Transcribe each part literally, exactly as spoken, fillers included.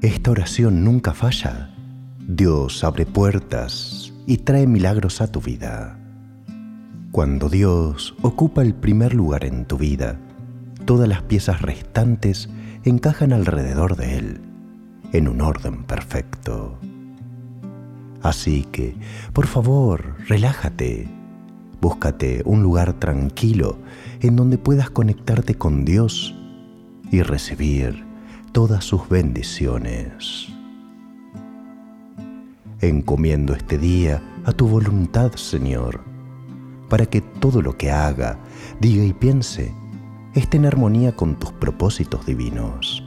Esta oración nunca falla. Dios abre puertas y trae milagros a tu vida. Cuando Dios ocupa el primer lugar en tu vida, todas las piezas restantes encajan alrededor de Él, en un orden perfecto. Así que, por favor, relájate. Búscate un lugar tranquilo en donde puedas conectarte con Dios y recibir todas sus bendiciones. Encomiendo este día a tu voluntad, Señor, para que todo lo que haga, diga y piense esté en armonía con tus propósitos divinos.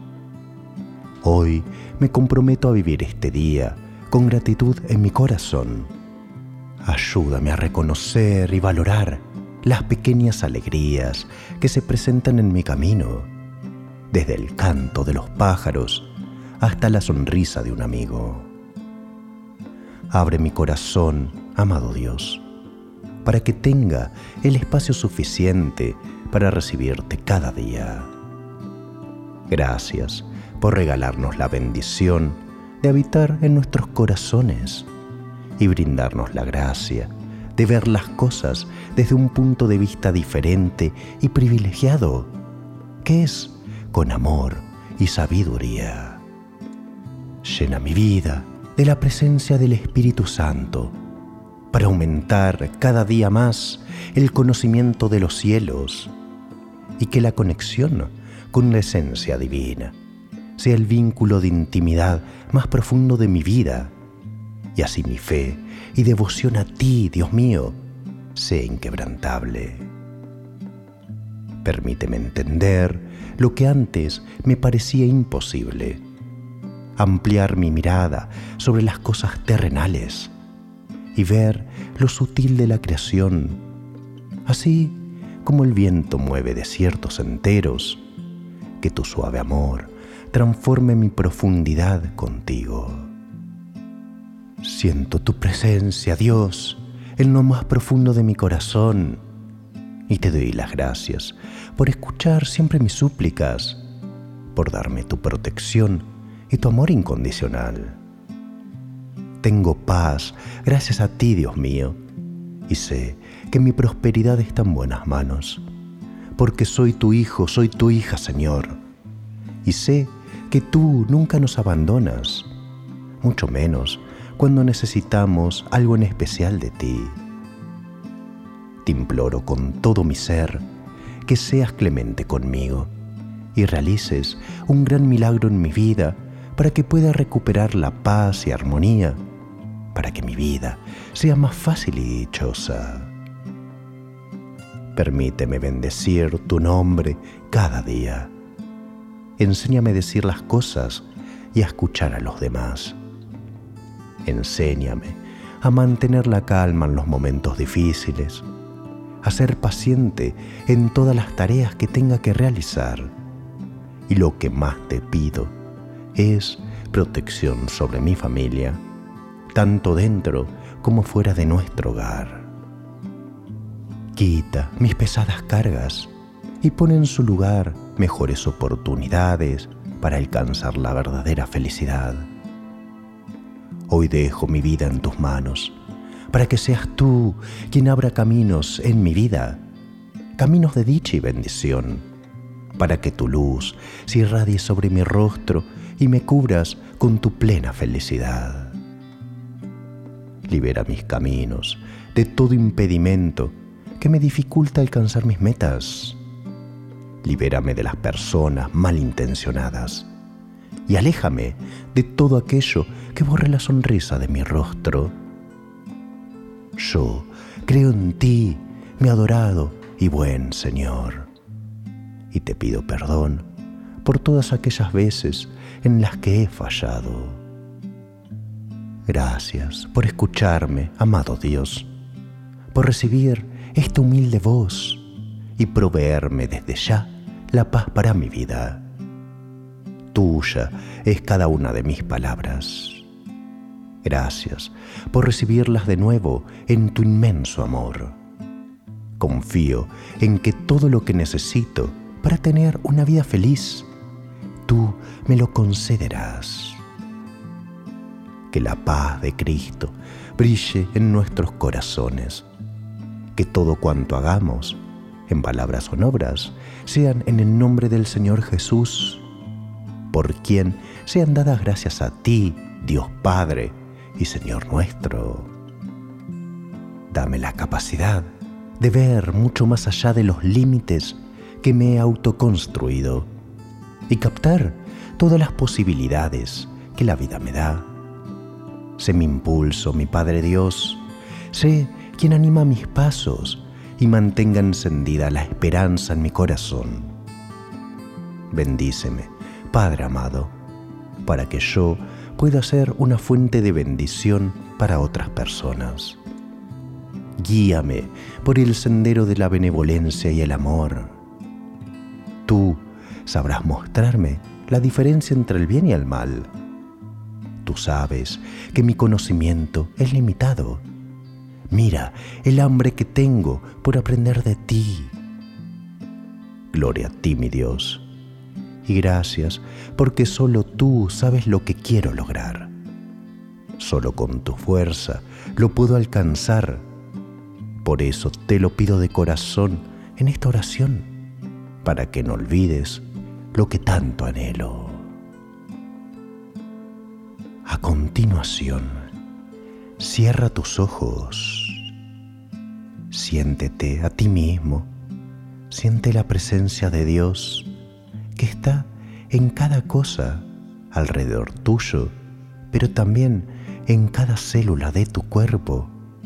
Hoy me comprometo a vivir este día con gratitud en mi corazón. Ayúdame a reconocer y valorar las pequeñas alegrías que se presentan en mi camino, desde el canto de los pájaros hasta la sonrisa de un amigo. Abre mi corazón, amado Dios, para que tenga el espacio suficiente para recibirte cada día. Gracias por regalarnos la bendición de habitar en nuestros corazones y brindarnos la gracia de ver las cosas desde un punto de vista diferente y privilegiado, que es con amor y sabiduría. Llena mi vida de la presencia del Espíritu Santo para aumentar cada día más el conocimiento de los cielos y que la conexión con la esencia divina sea el vínculo de intimidad más profundo de mi vida, y así mi fe y devoción a ti, Dios mío, sea inquebrantable. Permíteme entender lo que antes me parecía imposible, ampliar mi mirada sobre las cosas terrenales y ver lo sutil de la creación, así como el viento mueve desiertos enteros, que tu suave amor transforme mi profundidad contigo. Siento tu presencia, Dios, en lo más profundo de mi corazón, y te doy las gracias por escuchar siempre mis súplicas, por darme tu protección y tu amor incondicional. Tengo paz gracias a ti, Dios mío, y sé que mi prosperidad está en buenas manos, porque soy tu hijo, soy tu hija, Señor, y sé que tú nunca nos abandonas, mucho menos cuando necesitamos algo en especial de ti. Te imploro con todo mi ser que seas clemente conmigo y realices un gran milagro en mi vida para que pueda recuperar la paz y armonía, para que mi vida sea más fácil y dichosa. Permíteme bendecir tu nombre cada día. Enséñame a decir las cosas y a escuchar a los demás. Enséñame a mantener la calma en los momentos difíciles, a ser paciente en todas las tareas que tenga que realizar. Y lo que más te pido es protección sobre mi familia, tanto dentro como fuera de nuestro hogar. Quita mis pesadas cargas y pon en su lugar mejores oportunidades para alcanzar la verdadera felicidad. Hoy dejo mi vida en tus manos, para que seas tú quien abra caminos en mi vida, caminos de dicha y bendición, para que tu luz se irradie sobre mi rostro y me cubras con tu plena felicidad. Libera mis caminos de todo impedimento que me dificulta alcanzar mis metas. Libérame de las personas malintencionadas y aléjame de todo aquello que borre la sonrisa de mi rostro. Yo creo en ti, mi adorado y buen Señor, y te pido perdón por todas aquellas veces en las que he fallado. Gracias por escucharme, amado Dios, por recibir esta humilde voz y proveerme desde ya la paz para mi vida. Tuya es cada una de mis palabras. Gracias por recibirlas de nuevo en tu inmenso amor. Confío en que todo lo que necesito para tener una vida feliz, tú me me lo concederás. Que la paz de Cristo brille en nuestros corazones. Que todo cuanto hagamos, en palabras o en obras, sean en el nombre del Señor Jesús, por quien sean dadas gracias a ti, Dios Padre y Señor nuestro. Dame la capacidad de ver mucho más allá de los límites que me he autoconstruido y captar todas las posibilidades que la vida me da. Sé mi impulso, mi Padre Dios, sé quien anima mis pasos y mantenga encendida la esperanza en mi corazón. Bendíceme, Padre amado, para que yo pueda ser una fuente de bendición para otras personas. Guíame por el sendero de la benevolencia y el amor. Tú sabrás mostrarme la diferencia entre el bien y el mal. Tú sabes que mi conocimiento es limitado. Mira el hambre que tengo por aprender de ti. Gloria a ti, mi Dios, y gracias porque solo tú sabes lo que quiero lograr. Solo con tu fuerza lo puedo alcanzar. Por eso te lo pido de corazón en esta oración, para que no olvides lo que tanto anhelo. A continuación, cierra tus ojos. Siéntete a ti mismo. Siente la presencia de Dios que está en cada cosa alrededor tuyo, pero también en cada célula de tu cuerpo.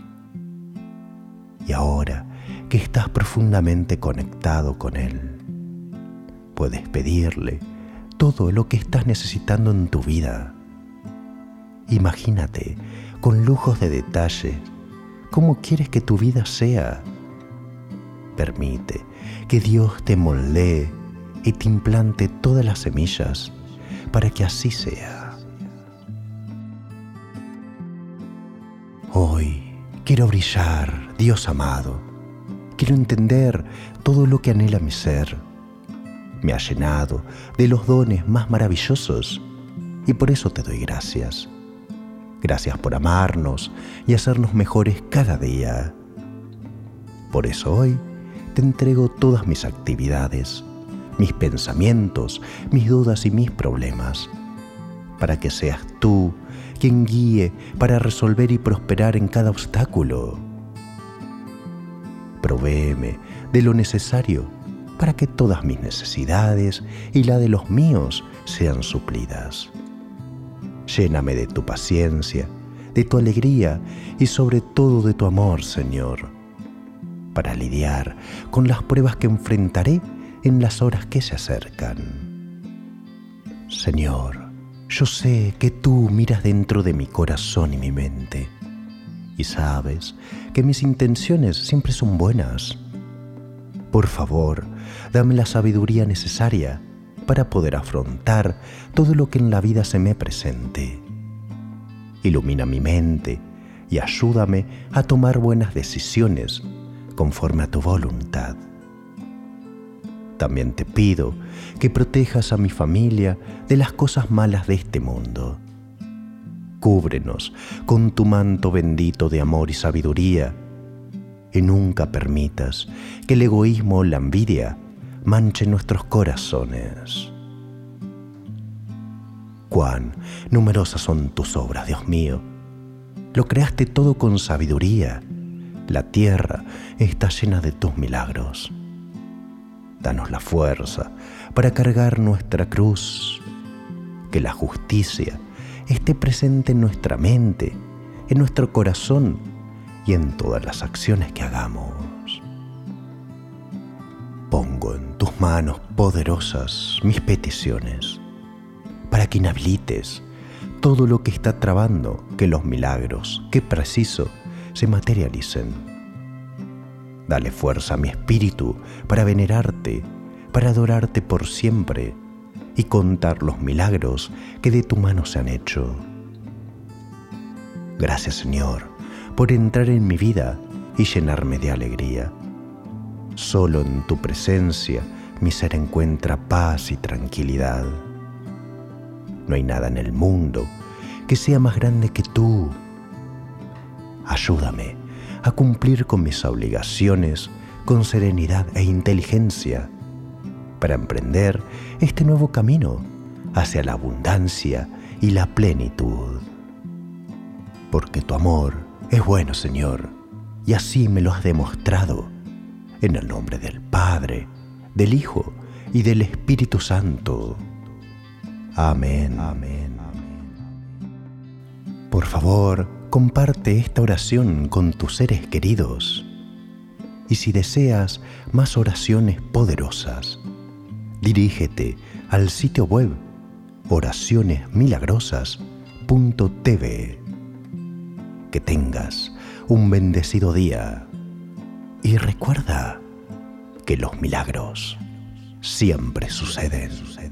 Y ahora que estás profundamente conectado con Él, puedes pedirle todo lo que estás necesitando en tu vida. Imagínate con lujos de detalle cómo quieres que tu vida sea. Permite que Dios te moldee y te implante todas las semillas para que así sea. Hoy quiero brillar, Dios amado. Quiero entender todo lo que anhela mi ser. Me ha llenado de los dones más maravillosos y por eso te doy gracias. Gracias por amarnos y hacernos mejores cada día. Por eso hoy te entrego todas mis actividades, mis pensamientos, mis dudas y mis problemas, para que seas tú quien guíe para resolver y prosperar en cada obstáculo. Provéeme de lo necesario para que todas mis necesidades y la de los míos sean suplidas. Lléname de tu paciencia, de tu alegría y sobre todo de tu amor, Señor, para lidiar con las pruebas que enfrentaré en las horas que se acercan. Señor, yo sé que tú miras dentro de mi corazón y mi mente y sabes que mis intenciones siempre son buenas. Por favor, dame la sabiduría necesaria para poder afrontar todo lo que en la vida se me presente. Ilumina mi mente y ayúdame a tomar buenas decisiones conforme a tu voluntad. También te pido que protejas a mi familia de las cosas malas de este mundo. Cúbrenos con tu manto bendito de amor y sabiduría y nunca permitas que el egoísmo o la envidia manche nuestros corazones. Cuán numerosas son tus obras, Dios mío. Lo creaste todo con sabiduría. La tierra está llena de tus milagros. Danos la fuerza para cargar nuestra cruz. Que la justicia esté presente en nuestra mente, en nuestro corazón y en todas las acciones que hagamos. Pongo en tus manos poderosas mis peticiones, para que inhabilites todo lo que está trabando que los milagros que preciso se materialicen. Dale fuerza a mi espíritu para venerarte, para adorarte por siempre y contar los milagros que de tu mano se han hecho. Gracias, Señor, por entrar en mi vida y llenarme de alegría. Solo en tu presencia mi ser encuentra paz y tranquilidad. No hay nada en el mundo que sea más grande que tú. Ayúdame a cumplir con mis obligaciones con serenidad e inteligencia para emprender este nuevo camino hacia la abundancia y la plenitud. Porque tu amor es bueno, Señor, y así me lo has demostrado. En el nombre del Padre, del Hijo y del Espíritu Santo. Amén. Amén. Por favor, comparte esta oración con tus seres queridos. Y si deseas más oraciones poderosas, dirígete al sitio web oraciones milagrosas punto t v. Que tengas un bendecido día y recuerda que los milagros siempre suceden.